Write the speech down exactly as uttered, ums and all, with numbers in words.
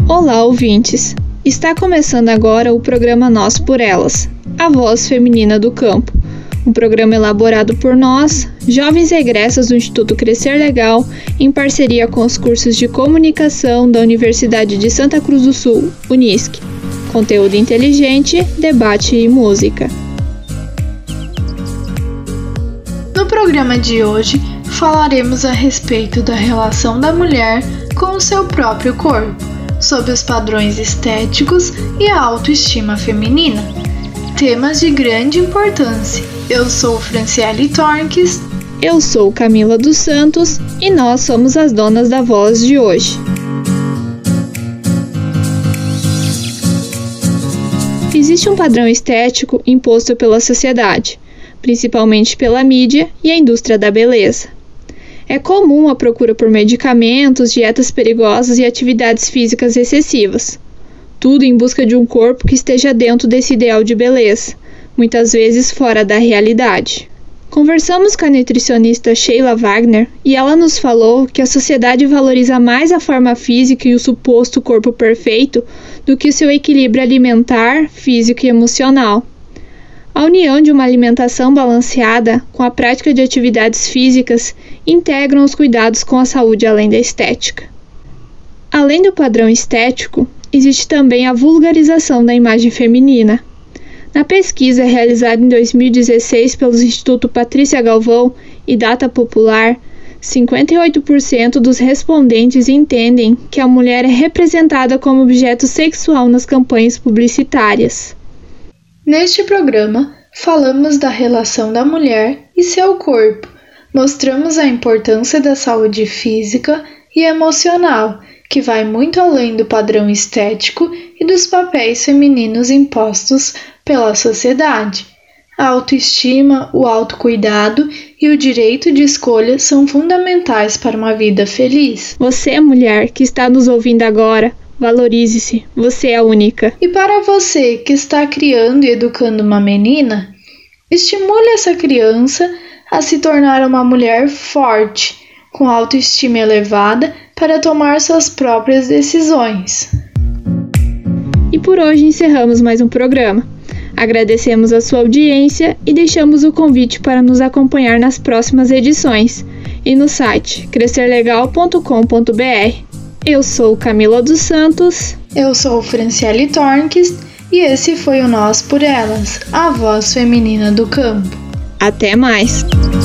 Olá, ouvintes! Está começando agora o programa Nós por Elas, a voz feminina do campo. Um programa elaborado por nós, jovens egressas do Instituto Crescer Legal, em parceria com os cursos de comunicação da Universidade de Santa Cruz do Sul, Unisc. Conteúdo inteligente, debate e música. No programa de hoje, falaremos a respeito da relação da mulher com o seu próprio corpo, sobre os padrões estéticos e a autoestima feminina. Temas de grande importância. Eu sou Franciele Tornques. Eu sou Camila dos Santos e nós somos as donas da voz de hoje. Existe um padrão estético imposto pela sociedade, principalmente pela mídia e a indústria da beleza. É comum a procura por medicamentos, dietas perigosas e atividades físicas excessivas. Tudo em busca de um corpo que esteja dentro desse ideal de beleza, muitas vezes fora da realidade. Conversamos com a nutricionista Sheila Wagner e ela nos falou que a sociedade valoriza mais a forma física e o suposto corpo perfeito do que o seu equilíbrio alimentar, físico e emocional. A união de uma alimentação balanceada com a prática de atividades físicas integram os cuidados com a saúde além da estética. Além do padrão estético, existe também a vulgarização da imagem feminina. Na pesquisa realizada em dois mil e dezesseis pelo Instituto Patrícia Galvão e Data Popular, cinquenta e oito por cento dos respondentes entendem que a mulher é representada como objeto sexual nas campanhas publicitárias. Neste programa, falamos da relação da mulher e seu corpo. Mostramos a importância da saúde física e emocional, que vai muito além do padrão estético e dos papéis femininos impostos pela sociedade. A autoestima, o autocuidado e o direito de escolha são fundamentais para uma vida feliz. Você, mulher que está nos ouvindo agora, valorize-se, você é única. E para você que está criando e educando uma menina, estimule essa criança a se tornar uma mulher forte, com autoestima elevada para tomar suas próprias decisões. E por hoje encerramos mais um programa. Agradecemos a sua audiência e deixamos o convite para nos acompanhar nas próximas edições e no site crescer legal ponto com ponto b r. Eu sou Camila dos Santos. Eu sou Franciele Tornques e esse foi o Nós por Elas, a voz feminina do campo. Até mais!